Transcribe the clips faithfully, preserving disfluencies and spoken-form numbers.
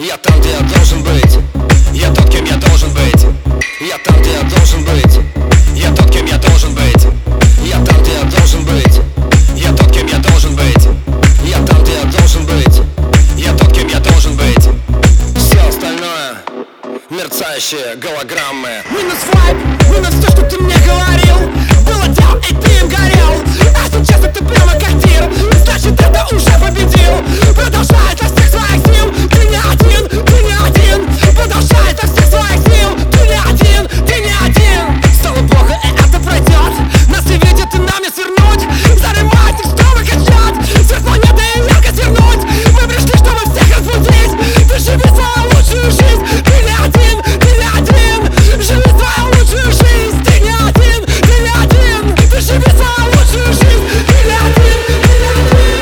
Я там, где я должен быть. Я тот, кем я должен быть. Я там, где я должен быть. Я тот, кем я должен быть. Я там, где я должен быть. Я тот, кем я должен быть. Я там, где я должен быть. Я тот, кем я должен быть. Все остальное мерцающие голограммы. Минус вайб, минус то, что ты мне говорил. Было дело, и ты им горел. А сейчас это прямо как тир. Значит, это уже победил. Продолжай со всех своих сил. Ты не один, ты не один. Продолжай со всех своих сил. Ты не один, ты не один. Стало плохо, и это пройдет. Нас не видят, и нам не свернуть. Занимать их, чтобы качать. Свет планеты и яркость вернуть. Мы пришли, чтобы всех разбудить. Ты живи свою лучшую жизнь. Ты не один, ты не один. Живи свою лучшую жизнь. Ты не один, ты не один. Ты живи свою лучшую жизнь. Ты не один, ты не один.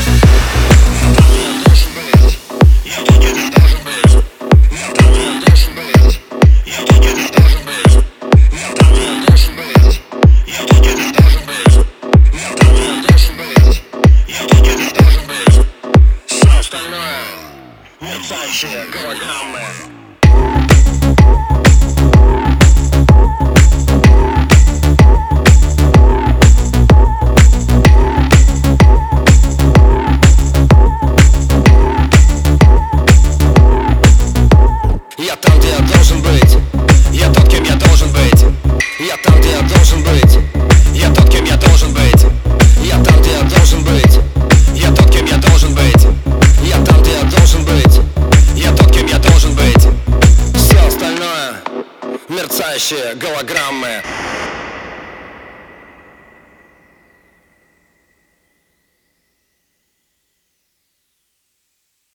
Я там, где я должен быть. Я там, где я должен быть. Я там, где я должен быть. Я там, где я должен быть. Я там, где я должен быть. Я там, где я должен быть. Я там, где я должен быть. Все остальное мерцающие голограммы. Я там, где я должен быть. Я тот, кем я должен быть. Я там, где я должен быть. Я тот, кем я должен быть. Я там, где я должен быть. Я тот, кем я должен быть. Я там, где я должен быть. Я тот, кем я должен быть. Все остальное мерцающие голограммы.